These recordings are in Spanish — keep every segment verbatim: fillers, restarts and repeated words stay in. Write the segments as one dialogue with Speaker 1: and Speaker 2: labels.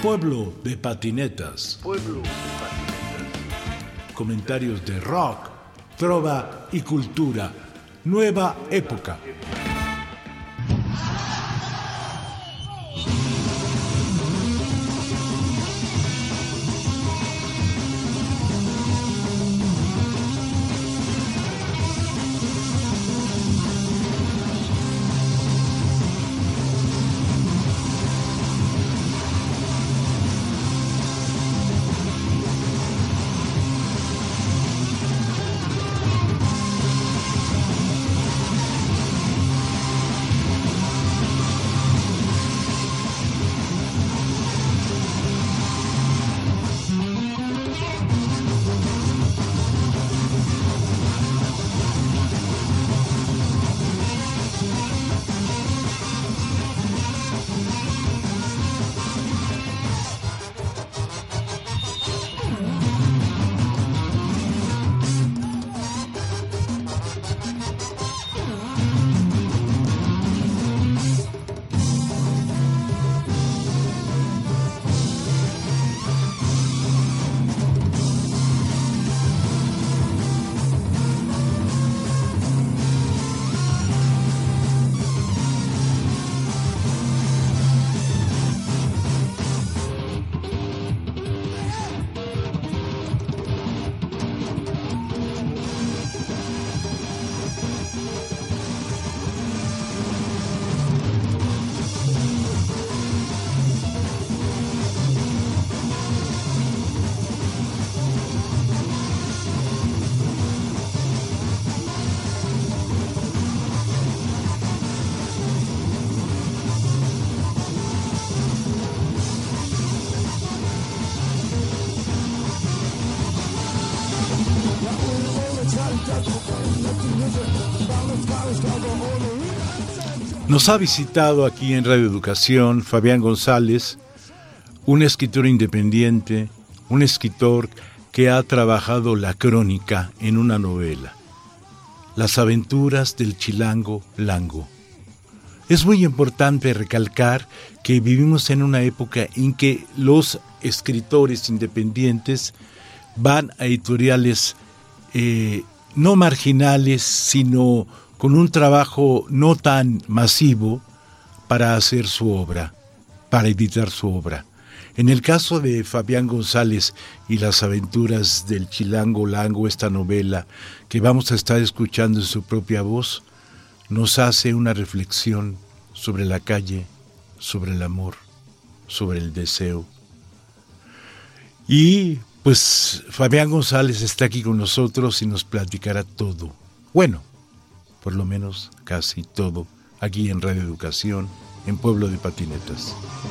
Speaker 1: Pueblo de patinetas.
Speaker 2: Pueblo de patinetas.
Speaker 1: Comentarios de rock, trova y cultura. Nueva época. Nos ha visitado aquí en Radio Educación Fabián González, un escritor independiente, un escritor que ha trabajado la crónica en una novela, Las aventuras del Chilango Lango. Es muy importante recalcar que vivimos en una época en que los escritores independientes van a editoriales eh, no marginales, sino con un trabajo no tan masivo para hacer su obra, para editar su obra. En el caso de Fabián González y Las aventuras del Chilango Lango, esta novela que vamos a estar escuchando en su propia voz, nos hace una reflexión sobre la calle, sobre el amor, sobre el deseo. Y pues Fabián González está aquí con nosotros y nos platicará todo. Bueno, por lo menos casi todo, aquí en Radio Educación, en Pueblo de Patinetas.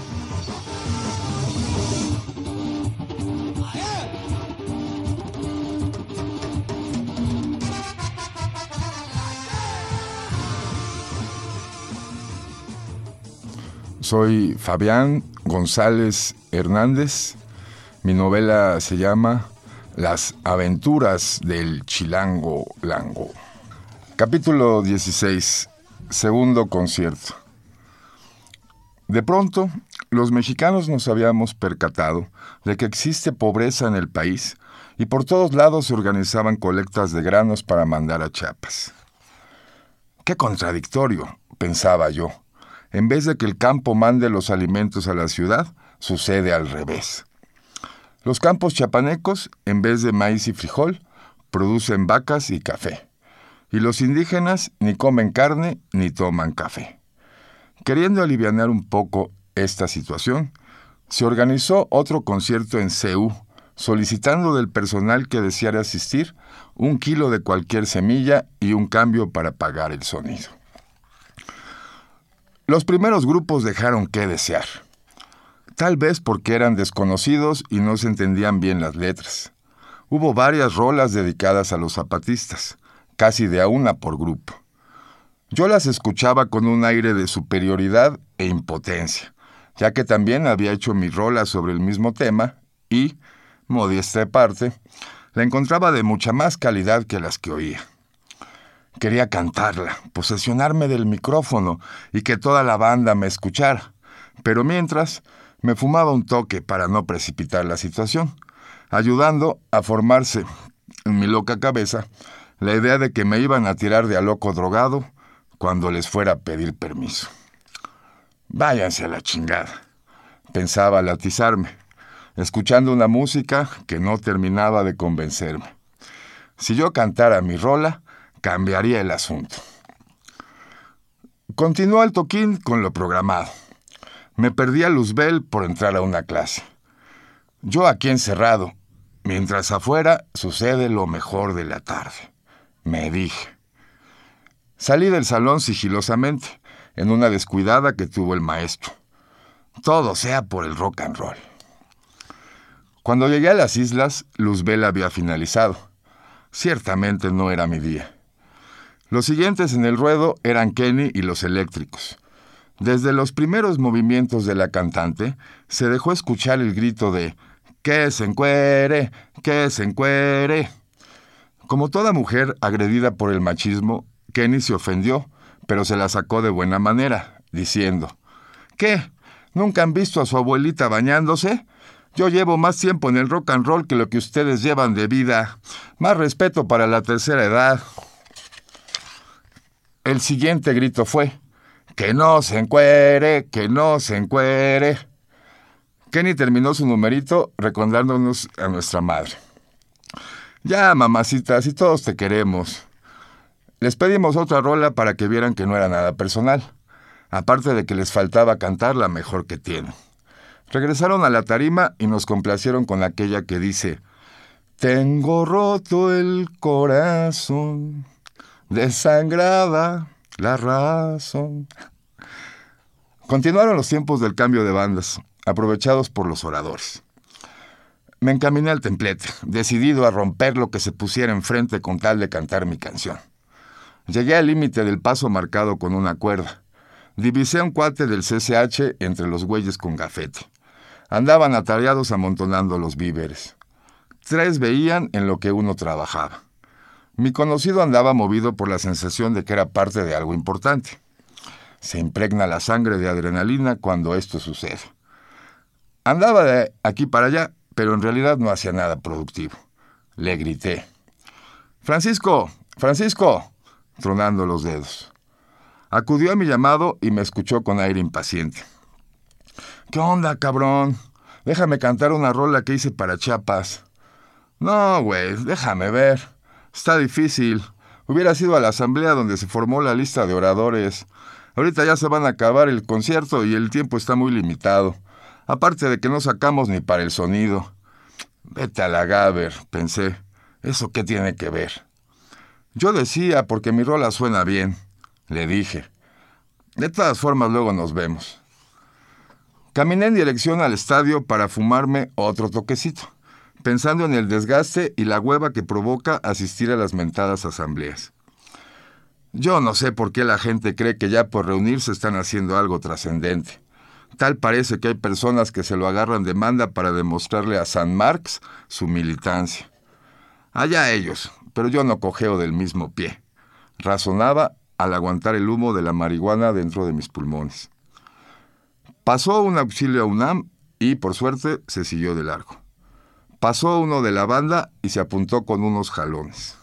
Speaker 3: Soy Fabián González Hernández. Mi novela se llama Las aventuras del Chilango Lango. Capítulo dieciséis. Segundo concierto. De pronto, los mexicanos nos habíamos percatado de que existe pobreza en el país y por todos lados se organizaban colectas de granos para mandar a Chiapas. ¡Qué contradictorio!, pensaba yo. En vez de que el campo mande los alimentos a la ciudad, sucede al revés. Los campos chiapanecos, en vez de maíz y frijol, producen vacas y café. Y los indígenas ni comen carne ni toman café. Queriendo alivianar un poco esta situación, se organizó otro concierto en C U, solicitando del personal que deseara asistir un kilo de cualquier semilla y un cambio para pagar el sonido. Los primeros grupos dejaron que desear, tal vez porque eran desconocidos y no se entendían bien las letras. Hubo varias rolas dedicadas a los zapatistas, casi de a una por grupo. Yo las escuchaba con un aire de superioridad e impotencia, ya que también había hecho mi rola sobre el mismo tema y, modesta de parte, la encontraba de mucha más calidad que las que oía. Quería cantarla, posesionarme del micrófono y que toda la banda me escuchara, pero mientras Me fumaba un toque para no precipitar la situación, ayudando a formarse en mi loca cabeza la idea de que me iban a tirar de a loco drogado cuando les fuera a pedir permiso. Váyanse a la chingada, pensaba al atizarme, escuchando una música que no terminaba de convencerme. Si yo cantara mi rola, cambiaría el asunto. Continuó el toquín con lo programado. Me perdí a Luzbel por entrar a una clase. Yo aquí encerrado, mientras afuera sucede lo mejor de la tarde, me dije. Salí del salón sigilosamente, en una descuidada que tuvo el maestro. Todo sea por el rock and roll. Cuando llegué a las islas, Luzbel había finalizado. Ciertamente no era mi día. Los siguientes en el ruedo eran Kenny y los Eléctricos. Desde los primeros movimientos de la cantante, se dejó escuchar el grito de «¡Que se encuere! ¡Que se encuere!». Como toda mujer agredida por el machismo, Kenny se ofendió, pero se la sacó de buena manera, diciendo «¿Qué? ¿Nunca han visto a su abuelita bañándose? Yo llevo más tiempo en el rock and roll que lo que ustedes llevan de vida. Más respeto para la tercera edad». El siguiente grito fue «¡Que no se encuere! ¡Que no se encuere!». Kenny terminó su numerito recordándonos a nuestra madre. «Ya, mamacita, si todos te queremos». Les pedimos otra rola para que vieran que no era nada personal, aparte de que les faltaba cantar la mejor que tienen. Regresaron a la tarima y nos complacieron con aquella que dice «Tengo roto el corazón, desangrada la razón». Continuaron los tiempos del cambio de bandas, aprovechados por los oradores. Me encaminé al templete, decidido a romper lo que se pusiera enfrente con tal de cantar mi canción. Llegué al límite del paso marcado con una cuerda. Divisé a un cuate del C C H entre los güeyes con gafete. Andaban atareados amontonando los víveres. Tres veían en lo que uno trabajaba. Mi conocido andaba movido por la sensación de que era parte de algo importante. Se impregna la sangre de adrenalina cuando esto sucede. Andaba de aquí para allá, pero en realidad no hacía nada productivo. Le grité. «¡Francisco! ¡Francisco!», tronando los dedos. Acudió a mi llamado y me escuchó con aire impaciente. «¿Qué onda, cabrón? Déjame cantar una rola que hice para Chiapas». «No, güey, déjame ver. Está difícil. Hubiera sido a la asamblea donde se formó la lista de oradores. Ahorita ya se van a acabar el concierto y el tiempo está muy limitado. Aparte de que no sacamos ni para el sonido». «Vete a la Gaber», pensé. «¿Eso qué tiene que ver?». «Yo decía porque mi rola suena bien», le dije. «De todas formas, luego nos vemos». Caminé en dirección al estadio para fumarme otro toquecito, pensando en el desgaste y la hueva que provoca asistir a las mentadas asambleas. Yo no sé por qué la gente cree que ya por reunirse están haciendo algo trascendente. Tal parece que hay personas que se lo agarran de manda para demostrarle a San Marx su militancia. Allá ellos, pero yo no cojeo del mismo pie, razonaba al aguantar el humo de la marihuana dentro de mis pulmones. Pasó un auxilio a UNAM y, por suerte, se siguió de largo. Pasó uno de la banda y se apuntó con unos jalones.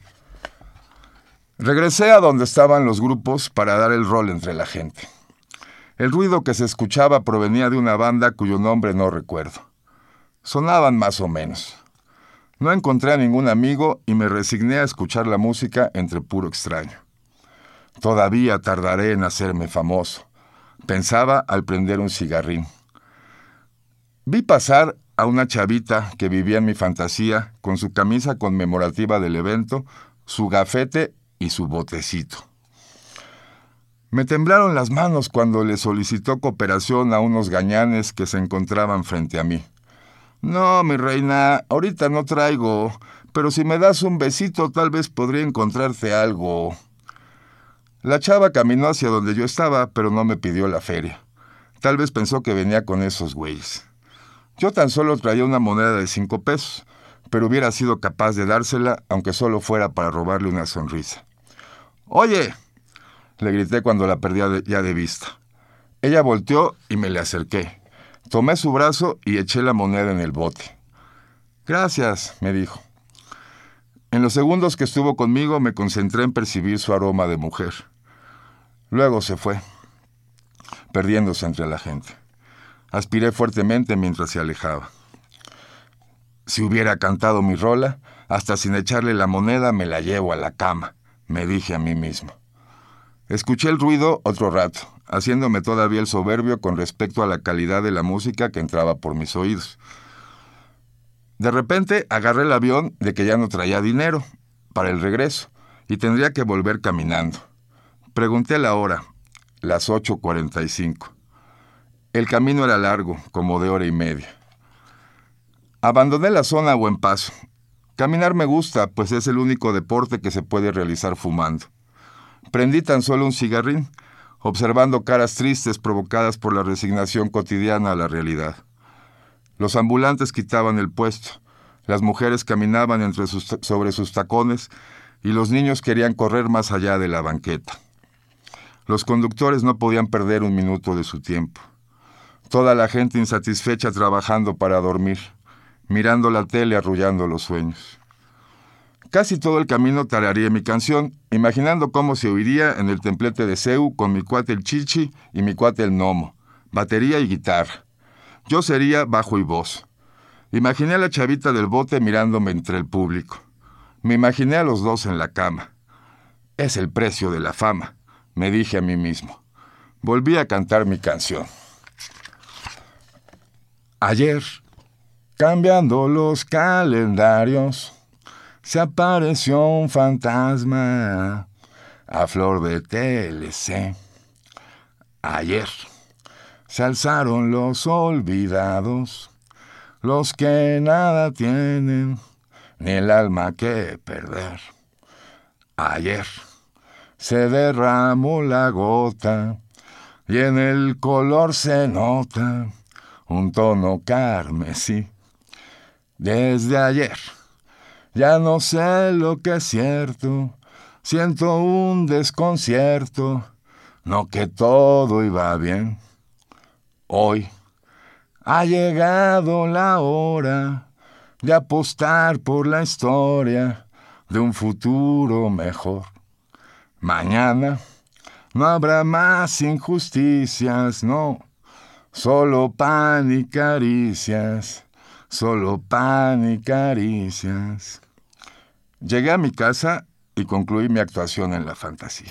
Speaker 3: Regresé a donde estaban los grupos para dar el rol entre la gente. El ruido que se escuchaba provenía de una banda cuyo nombre no recuerdo. Sonaban más o menos. No encontré a ningún amigo y me resigné a escuchar la música entre puro extraño. Todavía tardaré en hacerme famoso, pensaba al prender un cigarrín. Vi pasar a una chavita que vivía en mi fantasía con su camisa conmemorativa del evento, su gafete y su botecito. Me temblaron las manos cuando le solicitó cooperación a unos gañanes que se encontraban frente a mí. «No, mi reina, ahorita no traigo, pero si me das un besito tal vez podría encontrarte algo». La chava caminó hacia donde yo estaba, pero no me pidió la feria. Tal vez pensó que venía con esos güeyes. Yo tan solo traía una moneda de cinco pesos, pero hubiera sido capaz de dársela, aunque solo fuera para robarle una sonrisa. «¡Oye!», le grité cuando la perdía de, ya de vista. Ella volteó y me le acerqué. Tomé su brazo y eché la moneda en el bote. «Gracias», me dijo. En los segundos que estuvo conmigo me concentré en percibir su aroma de mujer. Luego se fue, perdiéndose entre la gente. Aspiré fuertemente mientras se alejaba. Si hubiera cantado mi rola, hasta sin echarle la moneda me la llevo a la cama, me dije a mí mismo. Escuché el ruido otro rato, haciéndome todavía el soberbio con respecto a la calidad de la música que entraba por mis oídos. De repente agarré el avión de que ya no traía dinero para el regreso y tendría que volver caminando. Pregunté la hora, las ocho cuarenta y cinco. El camino era largo, como de hora y media. Abandoné la zona a buen paso. Caminar me gusta, pues es el único deporte que se puede realizar fumando. Prendí tan solo un cigarrín, observando caras tristes provocadas por la resignación cotidiana a la realidad. Los ambulantes quitaban el puesto, las mujeres caminaban entre sus, sobre sus tacones y los niños querían correr más allá de la banqueta. Los conductores no podían perder un minuto de su tiempo. Toda la gente insatisfecha trabajando para dormir, mirando la tele arrullando los sueños. Casi todo el camino tarareé mi canción, imaginando cómo se oiría en el templete de Seu con mi cuate el Chichi y mi cuate el Nomo, batería y guitarra. Yo sería bajo y voz. Imaginé a la chavita del bote mirándome entre el público. Me imaginé a los dos en la cama. Es el precio de la fama, me dije a mí mismo. Volví a cantar mi canción. Ayer, cambiando los calendarios, se apareció un fantasma a flor de T L C. Ayer se alzaron los olvidados, los que nada tienen, ni el alma que perder. Ayer se derramó la gota, y en el color se nota un tono carmesí. Desde ayer ya no sé lo que es cierto, siento un desconcierto, no que todo iba bien. Hoy ha llegado la hora de apostar por la historia de un futuro mejor. Mañana no habrá más injusticias, no, solo pan y caricias, solo pan y caricias. Llegué a mi casa y concluí mi actuación en la fantasía.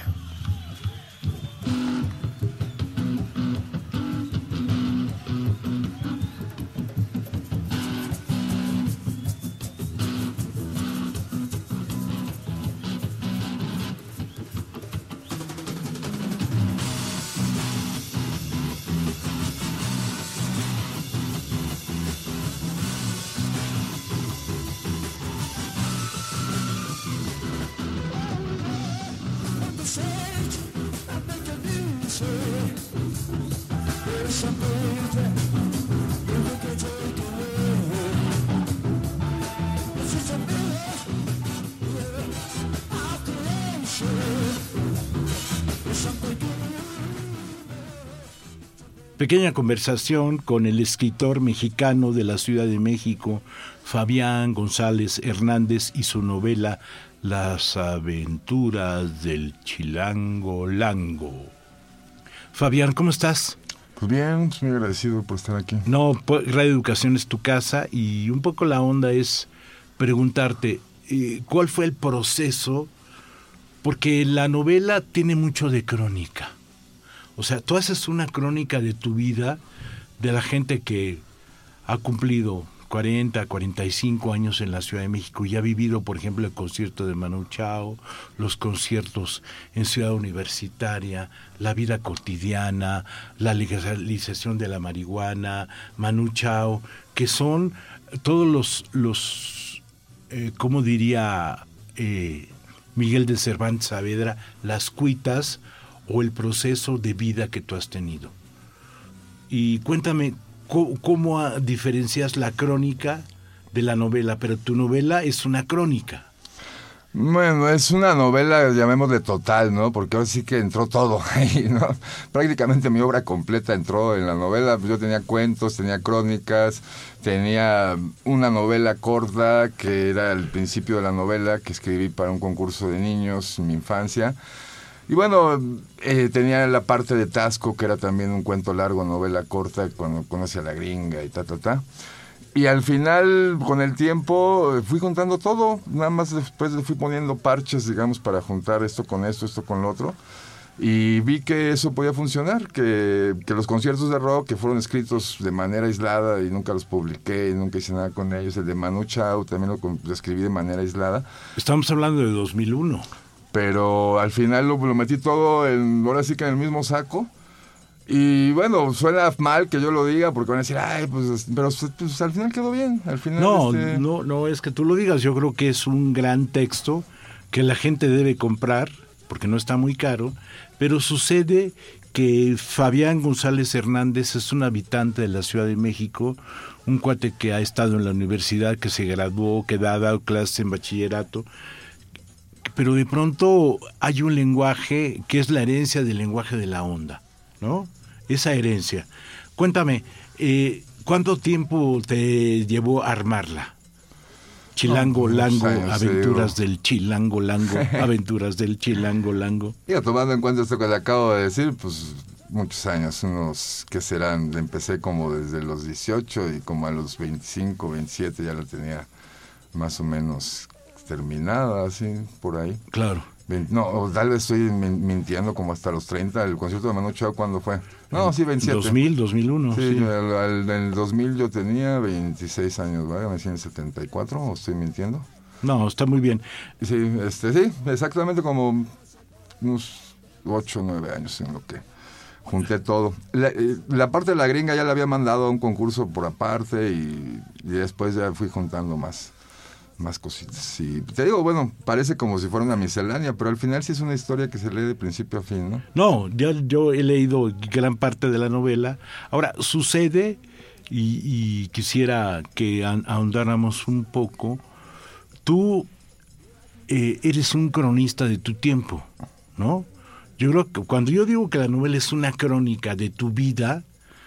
Speaker 1: Pequeña conversación con el escritor mexicano de la Ciudad de México, Fabián González Hernández, y su novela Las aventuras del Chilango Lango. Fabián, ¿cómo estás?
Speaker 3: Pues bien, muy agradecido por estar aquí.
Speaker 1: No, Radio Educación es tu casa y un poco la onda es preguntarte, eh, ¿cuál fue el proceso? Porque la novela tiene mucho de crónica. O sea, tú haces una crónica de tu vida, de la gente que ha cumplido cuarenta, cuarenta y cinco años en la Ciudad de México y ha vivido, por ejemplo, el concierto de Manu Chao, los conciertos en Ciudad Universitaria, la vida cotidiana, la legalización de la marihuana, Manu Chao, que son todos los, los eh, ¿cómo diría eh, Miguel de Cervantes Saavedra? Las cuitas o el proceso de vida que tú has tenido. Y cuéntame, ¿cómo, cómo diferencias la crónica de la novela? Pero tu novela es una crónica.
Speaker 3: Bueno, es una novela, llamémosle total, ¿no? Porque ahora sí que entró todo ahí, ¿no? Prácticamente mi obra completa entró en la novela. Yo tenía cuentos, tenía crónicas, tenía una novela corta que era el principio de la novela que escribí para un concurso de niños en mi infancia. Y bueno, eh, tenía la parte de Tasco, que era también un cuento largo, novela corta, cuando conoce a la gringa y ta, ta, ta. Y al final, con el tiempo, fui juntando todo. Nada más después le fui poniendo parches, digamos, para juntar esto con esto, esto con lo otro. Y vi que eso podía funcionar, que, que los conciertos de rock que fueron escritos de manera aislada y nunca los publiqué, y nunca hice nada con ellos. El de Manu Chao también lo, lo escribí de manera aislada.
Speaker 1: Estamos hablando de dos mil uno.
Speaker 3: Pero al final lo, lo metí todo, en, ahora sí que en el mismo saco. Y bueno, suena mal que yo lo diga porque van a decir, ay, pues, pero pues, al final quedó bien. Al final,
Speaker 1: no,
Speaker 3: este...
Speaker 1: no, no es que tú lo digas. Yo creo que es un gran texto que la gente debe comprar porque no está muy caro. Pero sucede que Fabián González Hernández es un habitante de la Ciudad de México, un cuate que ha estado en la universidad, que se graduó, que ha dado clases en bachillerato. Pero de pronto hay un lenguaje que es la herencia del lenguaje de la onda, ¿no? Esa herencia. Cuéntame, eh, ¿cuánto tiempo te llevó a armarla? Chilango,
Speaker 3: no,
Speaker 1: Lango,
Speaker 3: años,
Speaker 1: aventuras
Speaker 3: digo.
Speaker 1: del Chilango, Lango, aventuras del Chilango, Lango.
Speaker 3: Digo, tomando en cuenta esto que le acabo de decir, pues muchos años, unos que serán, empecé como desde los dieciocho y como a los veinticinco, veintisiete ya la tenía más o menos terminada, así, por ahí.
Speaker 1: Claro.
Speaker 3: No, tal vez estoy mintiendo, como hasta los treinta. ¿El concierto de Manu Chao cuándo fue? No, sí, veintisiete.
Speaker 1: dos mil, dos mil uno.
Speaker 3: Sí,
Speaker 1: Sí.
Speaker 3: al, al, en el dos mil yo tenía veintiséis años, ¿vale? Me decían en setenta y cuatro, ¿o estoy mintiendo?
Speaker 1: No, está muy bien.
Speaker 3: Sí, este, sí, exactamente como unos ocho o nueve años en lo que junté todo. La, la parte de la gringa ya la había mandado a un concurso por aparte y, y después ya fui juntando más. más cositas. Y te digo, bueno, parece como si fuera una miscelánea, pero al final sí es una historia que se lee de principio a fin, ¿no?
Speaker 1: No, yo, yo he leído gran parte de la novela. Ahora, sucede, y, y quisiera que ahondáramos un poco, tú eh, eres un cronista de tu tiempo, ¿no? Yo creo que cuando yo digo que la novela es una crónica de tu vida,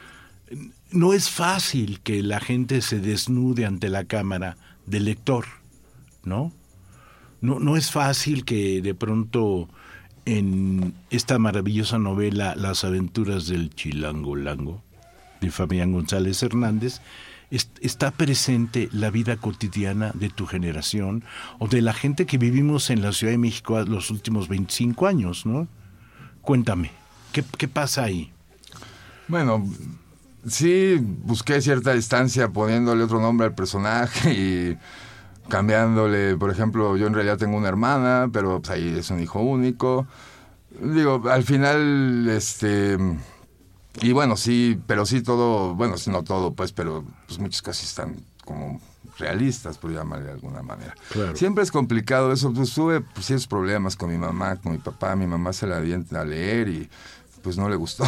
Speaker 1: no es fácil que la gente se desnude ante la cámara del lector, ¿no? No, no es fácil que de pronto en esta maravillosa novela Las aventuras del Chilango Lango de Fabián González Hernández est- está presente la vida cotidiana de tu generación o de la gente que vivimos en la Ciudad de México los últimos veinticinco años, ¿no? Cuéntame, ¿qué, qué pasa ahí?
Speaker 3: Bueno, sí busqué cierta distancia poniéndole otro nombre al personaje y cambiándole, por ejemplo, yo en realidad tengo una hermana, pero pues, ahí es un hijo único. Digo, al final, este... Y bueno, sí, pero sí todo, bueno, no todo, pues, pero pues muchas cosas están como realistas, por llamarle de alguna manera.
Speaker 1: Claro.
Speaker 3: Siempre es complicado eso, pues tuve pues, ciertos problemas con mi mamá, con mi papá, mi mamá se la avienta a leer y pues no le gustó.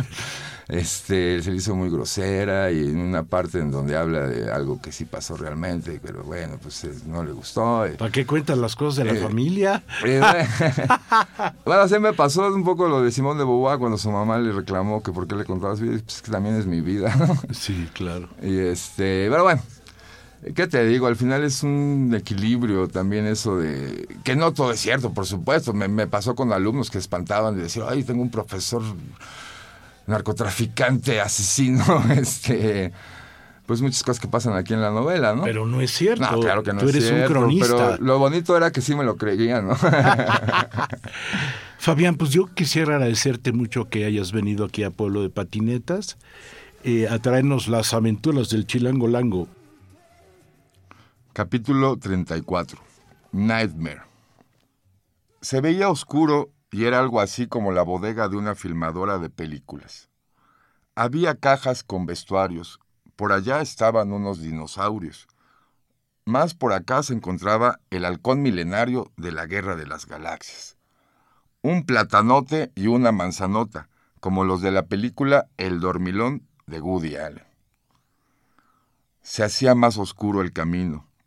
Speaker 3: Este, se le hizo muy grosera y en una parte en donde habla de algo que sí pasó realmente, pero bueno, pues eh, no le gustó.
Speaker 1: ¿Para qué cuentas las cosas de la
Speaker 3: eh,
Speaker 1: familia?
Speaker 3: Eh, bueno, se me pasó un poco lo de Simón de Beauvoir cuando su mamá le reclamó que por qué le contaba su vida, pues que también es mi vida, ¿no?
Speaker 1: Sí, claro.
Speaker 3: Y este, pero bueno, ¿qué te digo? Al final es un equilibrio también eso de... Que no todo es cierto, por supuesto. Me, me pasó con alumnos que espantaban de decir, ay, tengo un profesor narcotraficante, asesino, este... Pues muchas cosas que pasan aquí en la novela, ¿no?
Speaker 1: Pero no es cierto.
Speaker 3: No, claro que no
Speaker 1: Tú
Speaker 3: es
Speaker 1: eres
Speaker 3: cierto,
Speaker 1: un cronista.
Speaker 3: pero lo bonito era que sí me lo creían, ¿no?
Speaker 1: Fabián, pues yo quisiera agradecerte mucho que hayas venido aquí a Pueblo de Patinetas eh, a traernos las aventuras del Chilango Lango.
Speaker 3: Capítulo treinta y cuatro. Nightmare. Se veía oscuro y era algo así como la bodega de una filmadora de películas. Había cajas con vestuarios. Por allá estaban unos dinosaurios. Más por acá se encontraba el halcón milenario de la Guerra de las Galaxias. Un platanote y una manzanota, como los de la película El Dormilón de Woody Allen. Se hacía más oscuro el camino.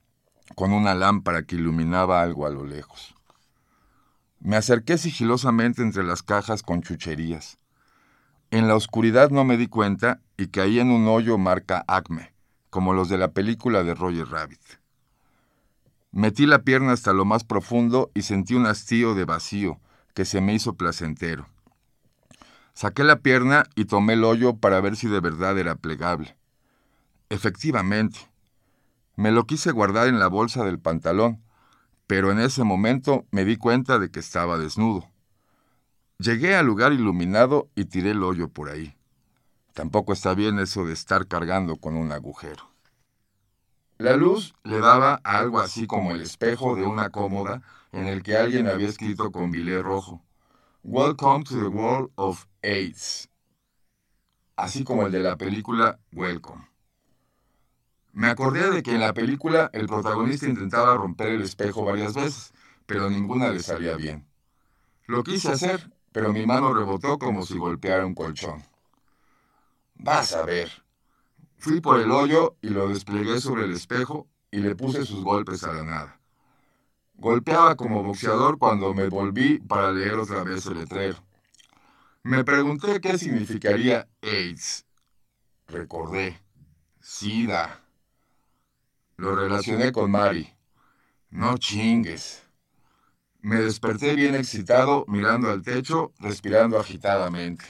Speaker 3: con una lámpara que iluminaba algo a lo lejos. Me acerqué sigilosamente entre las cajas con chucherías. En la oscuridad no me di cuenta y caí en un hoyo marca Acme, como los de la película de Roger Rabbit. Metí la pierna hasta lo más profundo y sentí un hastío de vacío que se me hizo placentero. Saqué la pierna y tomé el hoyo para ver si de verdad era plegable. Efectivamente, me lo quise guardar en la bolsa del pantalón, pero en ese momento me di cuenta de que estaba desnudo. Llegué al lugar iluminado y tiré el hoyo por ahí. Tampoco está bien eso de estar cargando con un agujero. La luz le daba a algo así como el espejo de una cómoda en el que alguien había escrito con bilé rojo: Welcome to the world of AIDS. Así como el de la película Welcome. Me acordé de que en la película el protagonista intentaba romper el espejo varias veces, pero ninguna le salía bien. Lo quise hacer, pero mi mano rebotó como si golpeara un colchón. Vas a ver. Fui por el hoyo y lo desplegué sobre el espejo y le puse sus golpes a la nada. Golpeaba como boxeador cuando me volví para leer otra vez el letrero. Me pregunté qué significaría AIDS. Recordé. SIDA. Lo relacioné con Mary. No chingues. Me desperté bien excitado, mirando al techo, respirando agitadamente.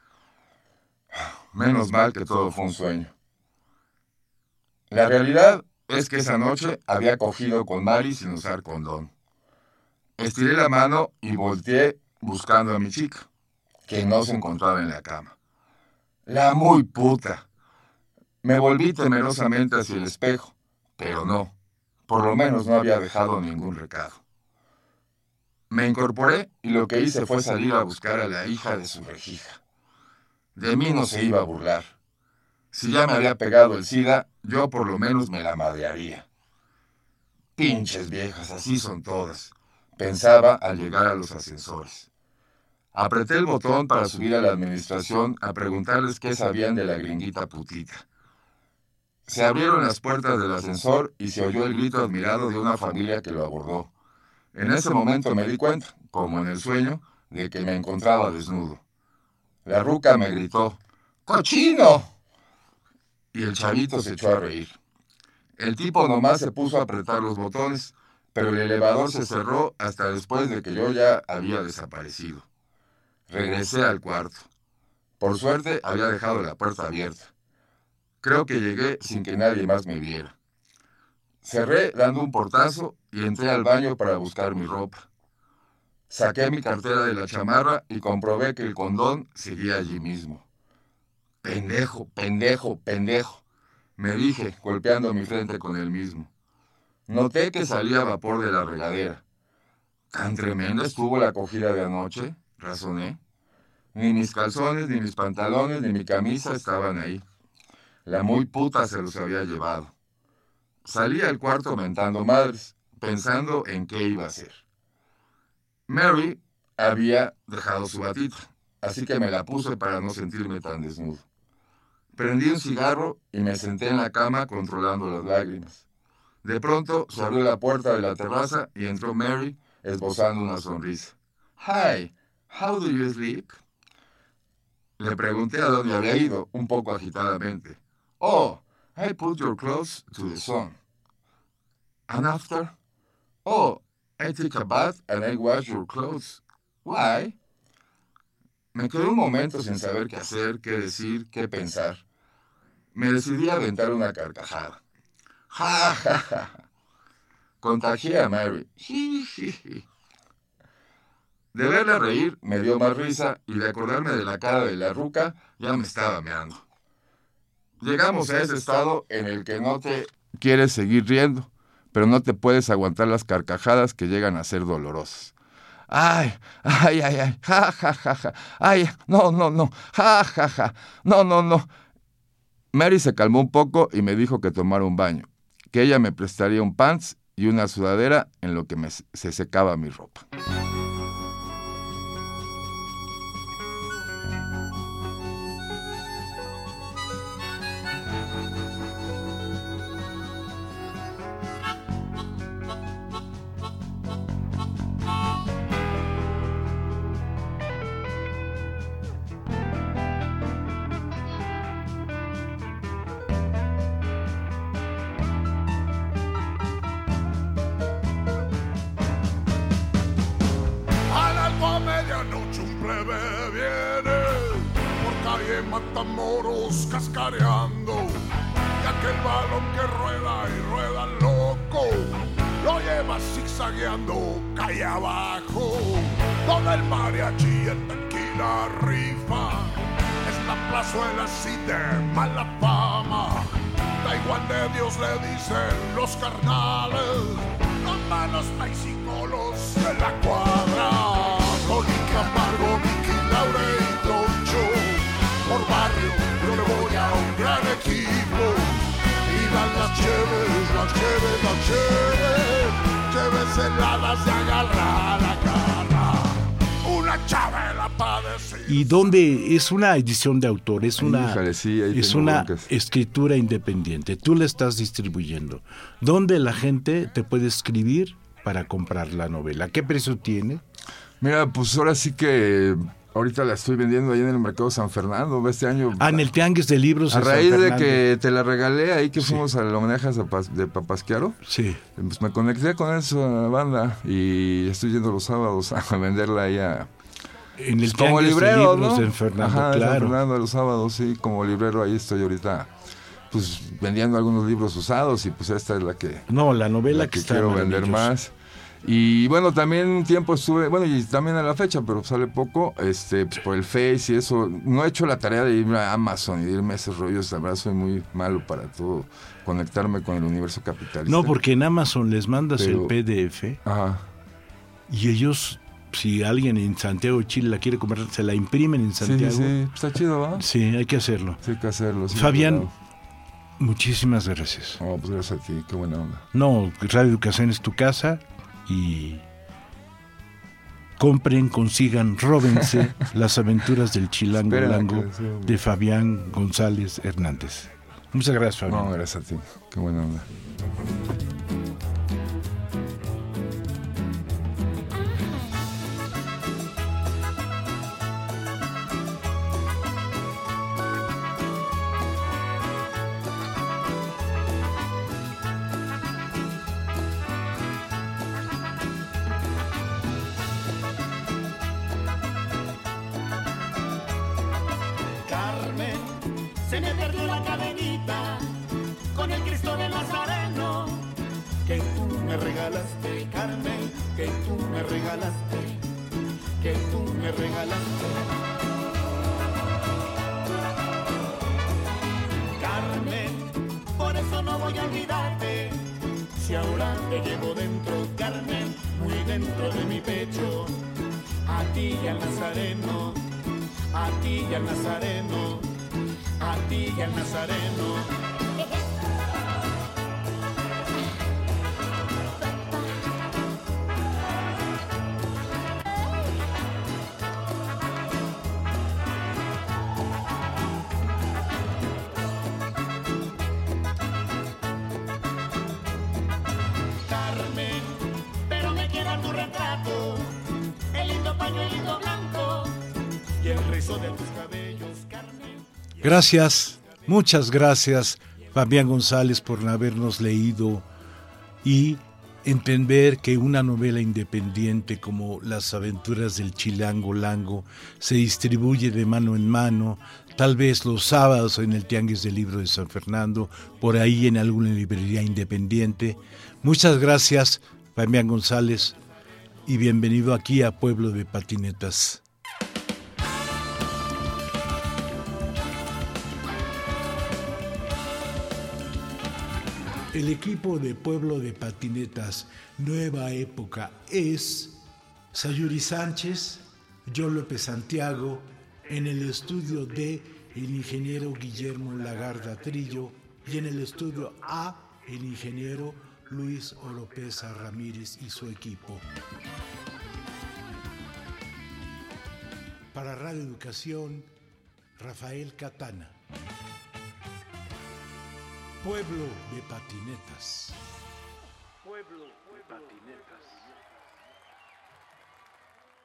Speaker 3: Menos mal que todo fue un sueño. La realidad es que esa noche había cogido con Mary sin usar condón. Estiré la mano y volteé buscando a mi chica, que no se encontraba en la cama. La muy puta. Me volví temerosamente hacia el espejo, pero no. Por lo menos no había dejado ningún recado. Me incorporé y lo que hice fue salir a buscar a la hija de su rejija. De mí no se iba a burlar. Si ya me había pegado el SIDA, yo por lo menos me la madrearía. Pinches viejas, así son todas, pensaba al llegar a los ascensores. Apreté el botón para subir a la administración a preguntarles qué sabían de la gringuita putita. Se abrieron las puertas del ascensor y se oyó el grito admirado de una familia que lo abordó. En ese momento me di cuenta, como en el sueño, de que me encontraba desnudo. La ruca me gritó: ¡Cochino! Y el chavito se echó a reír. El tipo nomás se puso a apretar los botones, pero el elevador se cerró hasta después de que yo ya había desaparecido. Regresé al cuarto. Por suerte había dejado la puerta abierta. Creo que llegué sin que nadie más me viera. Cerré dando un portazo y entré al baño para buscar mi ropa. Saqué mi cartera de la chamarra y comprobé que el condón seguía allí mismo. Pendejo, pendejo, pendejo, me dije, golpeando mi frente con el mismo. Noté que salía vapor de la regadera. ¿Tan tremenda estuvo la acogida de anoche?, razoné. Ni mis calzones, ni mis pantalones, ni mi camisa estaban ahí. La muy puta se los había llevado. Salí al cuarto mentando madres, pensando en qué iba a hacer. Mary había dejado su batita, así que me la puse para no sentirme tan desnudo. Prendí un cigarro y me senté en la cama controlando las lágrimas. De pronto se abrió la puerta de la terraza y entró Mary esbozando una sonrisa. Hi, how do you sleep? Le pregunté a dónde había ido, un poco agitadamente. Oh, I put your clothes to the sun. And after? Oh, I take a bath and I wash your clothes. Why? Me quedé un momento sin saber qué hacer, qué decir, qué pensar. Me decidí a aventar una carcajada. ¡Ja, ja, ja! Contagié a Mary. ¡Ji, ji, ji! De verla reír me dio más risa y de acordarme de la cara de la ruca ya me estaba meando. Llegamos a ese estado en el que no te quieres seguir riendo, pero no te puedes aguantar las carcajadas que llegan a ser dolorosas. ¡Ay, ay, ay, ay! ¡Ja, ja, ja, ja! ¡Ay, no, no, no! ¡Ja, ja, ja! ¡No, no, no! Mary se calmó un poco y me dijo que tomara un baño, que ella me prestaría un pants y una sudadera en lo que me, se secaba mi ropa.
Speaker 4: Cuando a medianoche un plebe viene por calle Matamoros cascareando, y aquel balón que rueda y rueda loco lo lleva zigzagueando calle abajo, donde el mariachi en tequila rifa. Es la plazuela así de mala fama, da igual de Dios le dicen los carnales, los malos mexicolos de la cuadra. Tony Camargo, Mickey, Laure y Troncho, por barrio yo le voy a un gran equipo. Y las las cheves, las cheves, las cheves, cheves heladas de agarrar la garra. Una chavela para decir.
Speaker 1: ¿Y dónde es una edición de autor? Es una,
Speaker 3: Híjole, sí, ahí
Speaker 1: es
Speaker 3: tengo
Speaker 1: una
Speaker 3: broncas.
Speaker 1: escritura independiente. Tú la estás distribuyendo. ¿Dónde la gente te puede escribir para comprar la novela? ¿Qué precio tiene?
Speaker 3: Mira, pues ahora sí que ahorita la estoy vendiendo ahí en el Mercado San Fernando. Este año,
Speaker 1: Ah, en el Tianguis de Libros
Speaker 3: a
Speaker 1: de San
Speaker 3: raíz de
Speaker 1: Fernando.
Speaker 3: que te la regalé ahí que
Speaker 1: Sí.
Speaker 3: fuimos al homenaje a Zapas- de Papasquiaro,
Speaker 1: Sí.
Speaker 3: pues me conecté con esa banda y estoy yendo los sábados a venderla ahí a...
Speaker 1: En el
Speaker 3: como
Speaker 1: Tianguis
Speaker 3: librero,
Speaker 1: de Libros
Speaker 3: ¿no?
Speaker 1: de Fernando,
Speaker 3: Ajá, en San
Speaker 1: claro.
Speaker 3: Fernando los sábados, sí, como librero ahí estoy ahorita, pues vendiendo algunos libros usados y pues esta es la que,
Speaker 1: No, la novela
Speaker 3: la
Speaker 1: que,
Speaker 3: que
Speaker 1: está
Speaker 3: quiero vender
Speaker 1: maravillosa.
Speaker 3: más. Y bueno, también un tiempo estuve, bueno, y también a la fecha, pero sale poco, este, pues por el Face y eso. No he hecho la tarea de irme a Amazon y de irme a esos rollos, la verdad soy muy malo para todo, conectarme con el universo capitalista.
Speaker 1: No, porque en Amazon les mandas
Speaker 3: Pero-
Speaker 1: el P D F
Speaker 3: Ajá.
Speaker 1: y ellos, si alguien en Santiago de Chile la quiere comprar, se la imprimen en
Speaker 3: Sí, sí,
Speaker 1: Santiago.
Speaker 3: sí, está chido, ¿va?
Speaker 1: Sí, hay que hacerlo.
Speaker 3: Sí, hay que hacerlo. sí,
Speaker 1: Fabián,
Speaker 3: claro.
Speaker 1: muchísimas gracias.
Speaker 3: Oh, pues gracias a ti, qué buena onda.
Speaker 1: No, Radio Educación es tu casa y compren, consigan, róbense Las aventuras del Chilango
Speaker 3: Esperen a
Speaker 1: Lango
Speaker 3: que sea, güey.
Speaker 1: de Fabián González Hernández. Muchas gracias, Fabián.
Speaker 3: No, gracias a ti, qué buena onda.
Speaker 5: Carmen, se me perdió la cadenita con el Cristo de Nazareno que tú me regalaste, Carmen, que tú me regalaste, que tú me regalaste. Carmen, por eso no voy a olvidarte, si ahora te llevo dentro, Carmen, muy dentro de mi pecho, a ti y al Nazareno. A ti y al Nazareno, a ti y al Nazareno. Carmen, pero me queda tu retrato, el lindo pañuelito blanco y el rizo de tus cabellos, Carmen.
Speaker 1: Gracias, muchas gracias, Fabián González, por habernos leído y entender que una novela independiente como Las aventuras del Chilango Lango se distribuye de mano en mano, tal vez los sábados en el Tianguis del Libro de San Fernando, por ahí en alguna librería independiente. Muchas gracias, Fabián González, y bienvenido aquí a Pueblo de Patinetas. El equipo de Pueblo de Patinetas Nueva Época es Sayuri Sánchez, John López Santiago, en el estudio D, el ingeniero Guillermo Lagarda Trillo, y en el estudio A, el ingeniero Luis Oropesa Ramírez y su equipo. Para Radio Educación, Rafael Catana. Pueblo de Patinetas.
Speaker 2: Pueblo de patinetas.